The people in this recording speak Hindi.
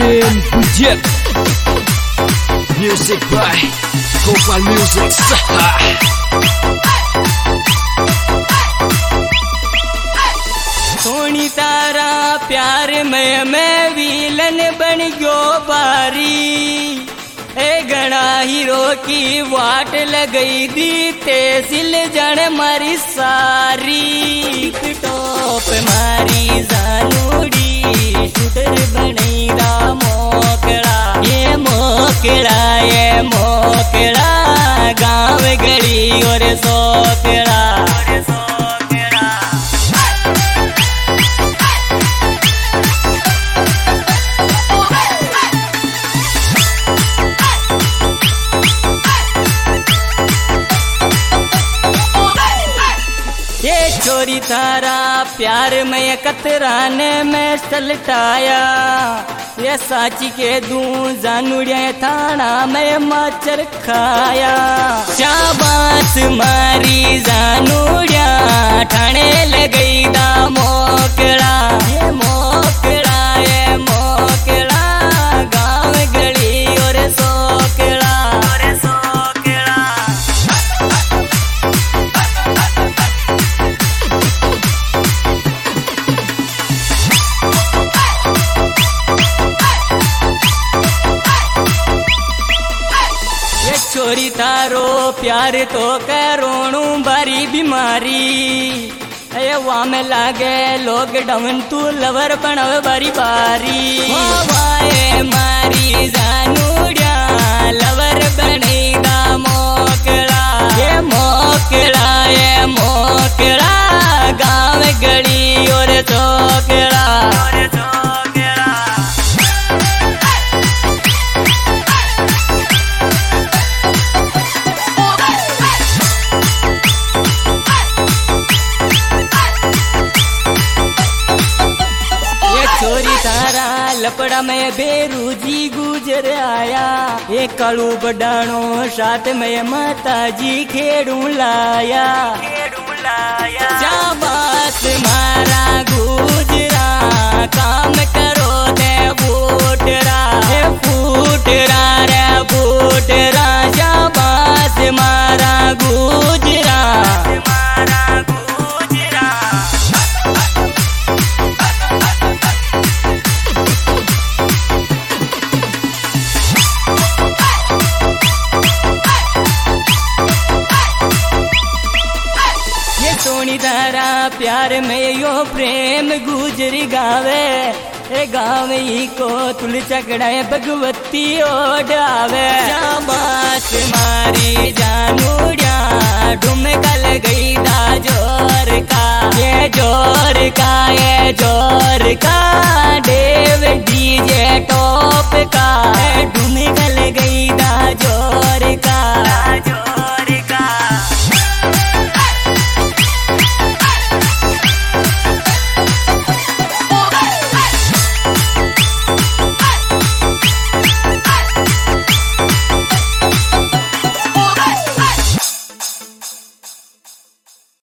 Prem Bujep. Music by Gopal Music. Soni तारा प्यार में मैं विलन बन गयो बारी। ए गणा हीरो की वाट लगई दी तेसिल जन मारी सारी। टॉप मारी जानूड़ी शूटर बनई दा मोकड़ा। ये मोकड़ा गाँव गली और सोकड़ा। चोरी तारा प्यार में कतराने में सलटाया। ये साची के दूं जानूड़िया थाना में माचर खाया। शाबाश मारी जानूड़िया ठाणे लगई दा मोकड़ा। ये मोकड़ा गाँव गली और सोकड़ा। चोरी तारो प्यार तो करोणू बारी बीमारी। अये वहाँ में लागे लॉकडाउन तू लवर बनव बारी बारी। वाए मारी जानूड़िया लवर बनई दा मोकड़ा। ये मोकड़ा गाँव गली और चौकड़ा। चोरी तारा लपड़ा में बेरूजी गुजर आया। ये कालू बडाणो साथ में माता जी खेड़ू लाया। शाबाश मारा गुजरा काम करो दे बूटरा। बूटरा शाबाश मारा गुजरा। सोनी तारा प्यार में यो प्रेम गुजर गावे। ए गाँव ही को तुल चकड़ाए भगवती ओढ़ावे। शाबाश मारी जानूड़िया ढुमका लगई दा जोर का। ये जोर का डेव डीजे टॉप का।